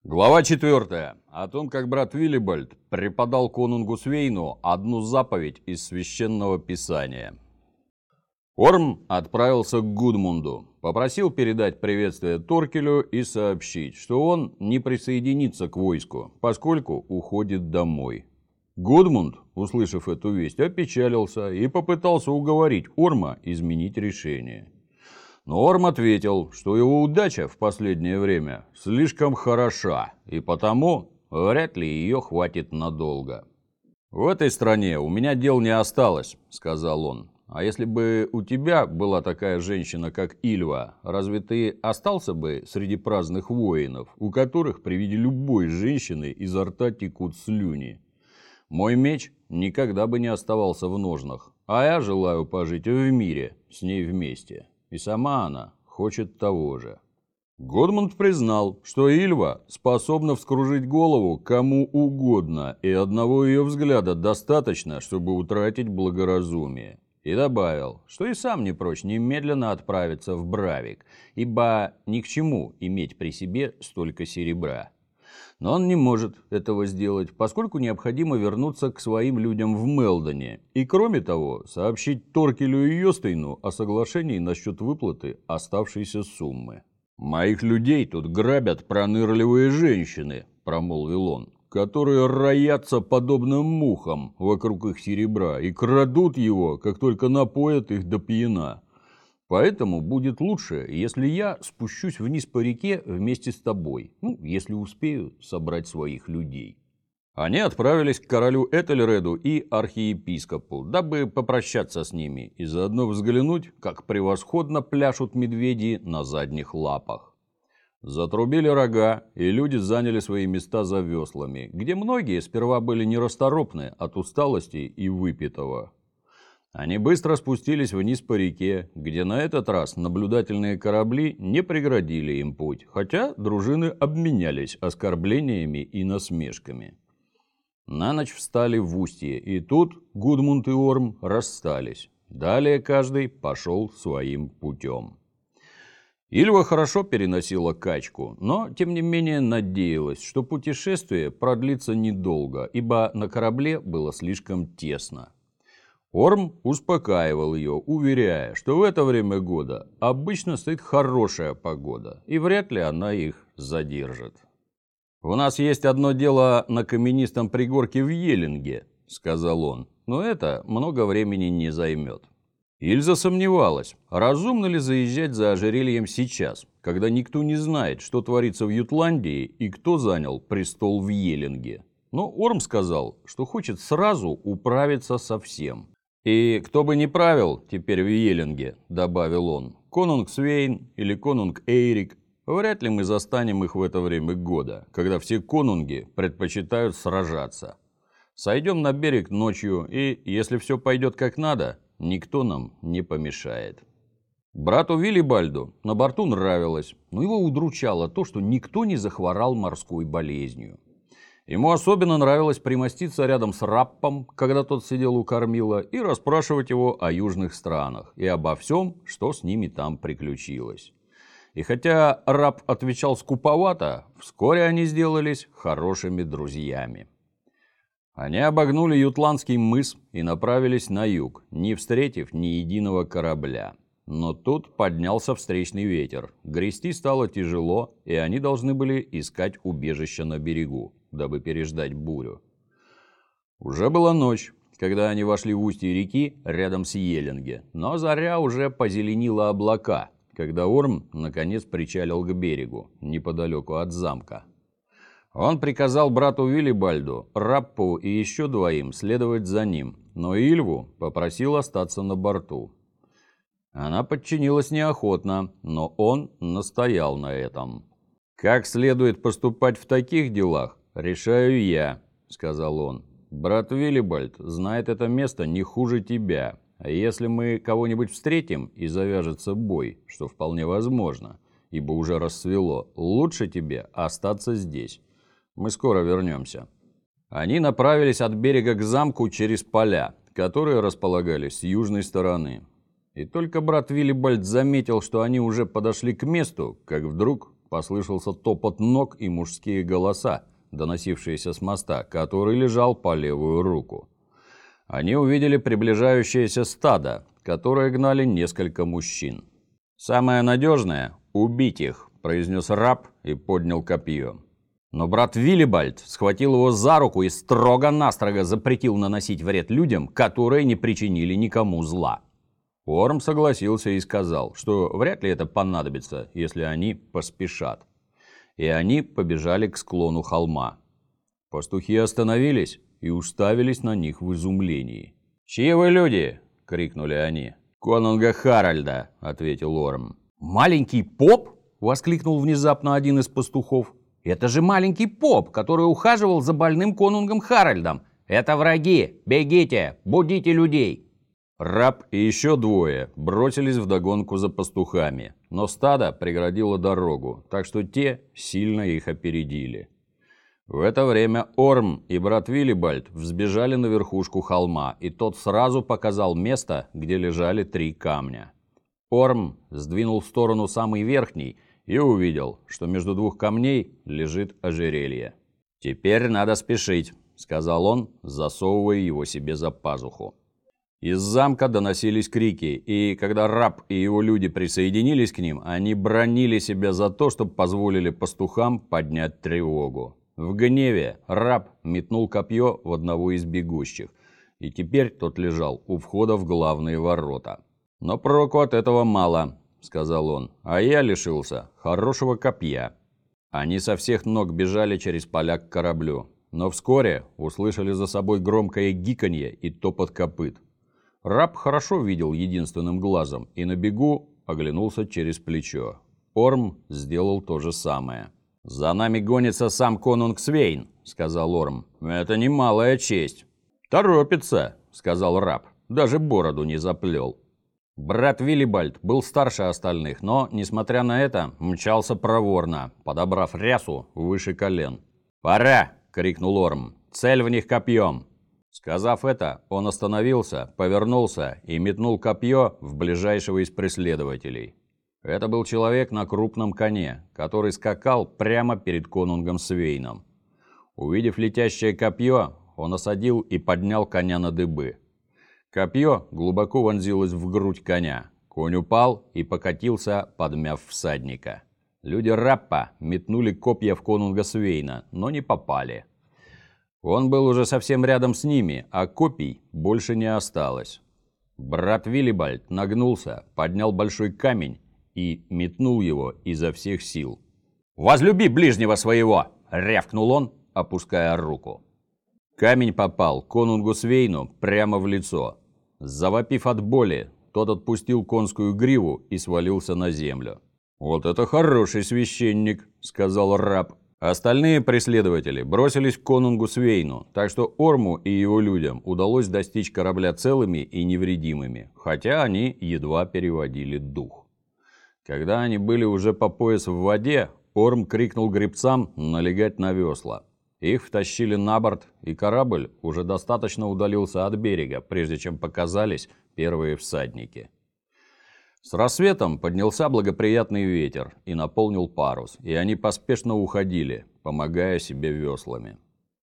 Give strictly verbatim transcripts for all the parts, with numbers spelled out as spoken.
Глава четвертая. О том, как брат Виллибальд преподал конунгу Свейну одну заповедь из священного писания. Орм отправился к Гудмунду, попросил передать приветствие Торкелю и сообщить, что он не присоединится к войску, поскольку уходит домой. Гудмунд, услышав эту весть, опечалился и попытался уговорить Орма изменить решение. Но Орм ответил, что его удача в последнее время слишком хороша, и потому вряд ли ее хватит надолго. «В этой стране у меня дел не осталось», — сказал он. «А если бы у тебя была такая женщина, как Ильва, разве ты остался бы среди праздных воинов, у которых при виде любой женщины изо рта текут слюни? Мой меч никогда бы не оставался в ножнах, а я желаю пожить в мире с ней вместе». И сама она хочет того же. Гудмунд признал, что Ильва способна вскружить голову кому угодно, и одного ее взгляда достаточно, чтобы утратить благоразумие. И добавил, что и сам не прочь немедленно отправиться в Бравик, ибо ни к чему иметь при себе столько серебра. Но он не может этого сделать, поскольку необходимо вернуться к своим людям в Мелдоне и, кроме того, сообщить Торкелю и Йостейну о соглашении насчет выплаты оставшейся суммы. «Моих людей тут грабят пронырливые женщины», – промолвил он, – «которые роятся подобно мухам вокруг их серебра и крадут его, как только напоят их до пьяна. Поэтому будет лучше, если я спущусь вниз по реке вместе с тобой, ну, если успею собрать своих людей». Они отправились к королю Этельреду и архиепископу, дабы попрощаться с ними и заодно взглянуть, как превосходно пляшут медведи на задних лапах. Затрубили рога, и люди заняли свои места за веслами, где многие сперва были нерасторопны от усталости и выпитого. Они быстро спустились вниз по реке, где на этот раз наблюдательные корабли не преградили им путь, хотя дружины обменялись оскорблениями и насмешками. На ночь встали в устье, и тут Гудмунд и Орм расстались. Далее каждый пошел своим путем. Ильва хорошо переносила качку, но, тем не менее, надеялась, что путешествие продлится недолго, ибо на корабле было слишком тесно. Орм успокаивал ее, уверяя, что в это время года обычно стоит хорошая погода, и вряд ли она их задержит. «У нас есть одно дело на каменистом пригорке в Елинге», — сказал он, — «но это много времени не займет». Ильза сомневалась, разумно ли заезжать за ожерельем сейчас, когда никто не знает, что творится в Ютландии и кто занял престол в Елинге. Но Орм сказал, что хочет сразу управиться со всем. «И кто бы ни правил теперь в Елинге», — добавил он, — «конунг Свейн или конунг Эйрик, вряд ли мы застанем их в это время года, когда все конунги предпочитают сражаться. Сойдем на берег ночью, и, если все пойдет как надо, никто нам не помешает». Брату Виллибальду на борту нравилось, но его удручало то, что никто не захворал морской болезнью. Ему особенно нравилось примоститься рядом с Раппом, когда тот сидел у кормила, и расспрашивать его о южных странах и обо всем, что с ними там приключилось. И хотя Рапп отвечал скуповато, вскоре они сделались хорошими друзьями. Они обогнули Ютландский мыс и направились на юг, не встретив ни единого корабля. Но тут поднялся встречный ветер, грести стало тяжело, и они должны были искать убежище на берегу, дабы переждать бурю. Уже была ночь, когда они вошли в устье реки рядом с Елинге, но заря уже позеленила облака, когда Орм наконец причалил к берегу, неподалеку от замка. Он приказал брату Виллибальду, Раппу и еще двоим следовать за ним, но Ильву попросил остаться на борту. Она подчинилась неохотно, но он настоял на этом. «Как следует поступать в таких делах, решаю я», — сказал он. «Брат Виллибальд знает это место не хуже тебя. А если мы кого-нибудь встретим и завяжется бой, что вполне возможно, ибо уже рассвело, лучше тебе остаться здесь. Мы скоро вернемся». Они направились от берега к замку через поля, которые располагались с южной стороны. И только брат Виллибальд заметил, что они уже подошли к месту, как вдруг послышался топот ног и мужские голоса, доносившиеся с моста, который лежал по левую руку. Они увидели приближающееся стадо, которое гнали несколько мужчин. «Самое надежное – убить их», – произнес раб и поднял копье. Но брат Виллибальд схватил его за руку и строго-настрого запретил наносить вред людям, которые не причинили никому зла. Орм согласился и сказал, что вряд ли это понадобится, если они поспешат. И они побежали к склону холма. Пастухи остановились и уставились на них в изумлении. «Чьи вы люди?» – крикнули они. «Конунга Харальда», – ответил Орм. «Маленький поп?» – воскликнул внезапно один из пастухов. «Это же маленький поп, который ухаживал за больным конунгом Харальдом. Это враги! Бегите! Будите людей!» Раб и еще двое бросились вдогонку за пастухами, но стадо преградило дорогу, так что те сильно их опередили. В это время Орм и брат Виллибальд взбежали на верхушку холма, и тот сразу показал место, где лежали три камня. Орм сдвинул в сторону самый верхний и увидел, что между двух камней лежит ожерелье. «Теперь надо спешить», — сказал он, засовывая его себе за пазуху. Из замка доносились крики, и когда раб и его люди присоединились к ним, они бранили себя за то, что позволили пастухам поднять тревогу. В гневе раб метнул копье в одного из бегущих, и теперь тот лежал у входа в главные ворота. «Но проку от этого мало», — сказал он, — «а я лишился хорошего копья». Они со всех ног бежали через поля к кораблю, но вскоре услышали за собой громкое гиканье и топот копыт. Раб хорошо видел единственным глазом и на бегу оглянулся через плечо. Орм сделал то же самое. «За нами гонится сам конунг Свейн», — сказал Орм. «Это немалая честь». «Торопится», — сказал раб. Даже бороду не заплел. Брат Виллибальд был старше остальных, но, несмотря на это, мчался проворно, подобрав рясу выше колен. «Пора!» — крикнул Орм. «Цель в них копьем!» Сказав это, он остановился, повернулся и метнул копье в ближайшего из преследователей. Это был человек на крупном коне, который скакал прямо перед конунгом Свейном. Увидев летящее копье, он осадил и поднял коня на дыбы. Копье глубоко вонзилось в грудь коня. Конь упал и покатился, подмяв всадника. Люди Раппа метнули копья в конунга Свейна, но не попали. Он был уже совсем рядом с ними, а копий больше не осталось. Брат Виллибальд нагнулся, поднял большой камень и метнул его изо всех сил. «Возлюби ближнего своего!» — рявкнул он, опуская руку. Камень попал конунгу Свейну прямо в лицо. Завопив от боли, тот отпустил конскую гриву и свалился на землю. «Вот это хороший священник!» — сказал раб. Остальные преследователи бросились к конунгу Свейну, так что Орму и его людям удалось достичь корабля целыми и невредимыми, хотя они едва переводили дух. Когда они были уже по пояс в воде, Орм крикнул гребцам налегать на весла. Их втащили на борт, и корабль уже достаточно удалился от берега, прежде чем показались первые всадники. С рассветом поднялся благоприятный ветер и наполнил парус, и они поспешно уходили, помогая себе веслами.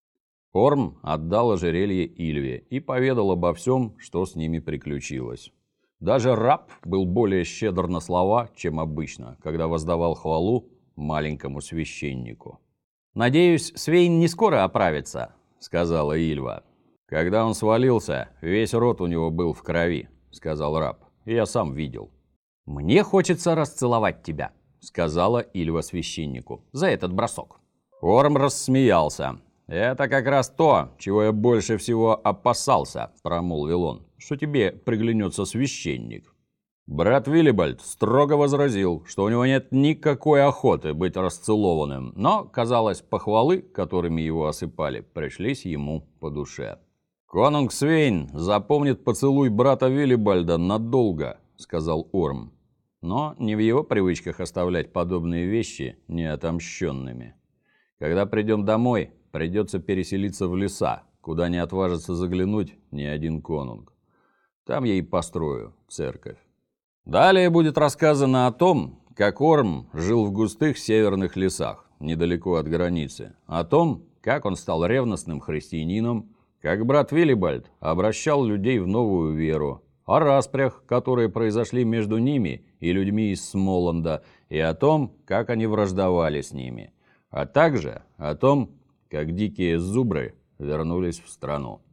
Орм отдал ожерелье Ильве и поведал обо всем, что с ними приключилось. Даже раб был более щедр на слова, чем обычно, когда воздавал хвалу маленькому священнику. «Надеюсь, Свейн не скоро оправится», — сказала Ильва. «Когда он свалился, весь рот у него был в крови», — сказал раб. «Я сам видел». «Мне хочется расцеловать тебя», — сказала Ильва священнику, — «за этот бросок». Орм рассмеялся. «Это как раз то, чего я больше всего опасался», — промолвил он, — «что тебе приглянется священник». Брат Виллибальд строго возразил, что у него нет никакой охоты быть расцелованным, но, казалось, похвалы, которыми его осыпали, пришлись ему по душе. «Конунг Свейн запомнит поцелуй брата Виллибальда надолго», — сказал Орм. Но не в его привычках оставлять подобные вещи неотомщенными. «Когда придем домой, придется переселиться в леса, куда не отважится заглянуть ни один конунг. Там я и построю церковь». Далее будет рассказано о том, как Орм жил в густых северных лесах, недалеко от границы, о том, как он стал ревностным христианином, как брат Виллибальд обращал людей в новую веру, о распрях, которые произошли между ними и людьми из Смоланда, и о том, как они враждовали с ними, а также о том, как дикие зубры вернулись в страну.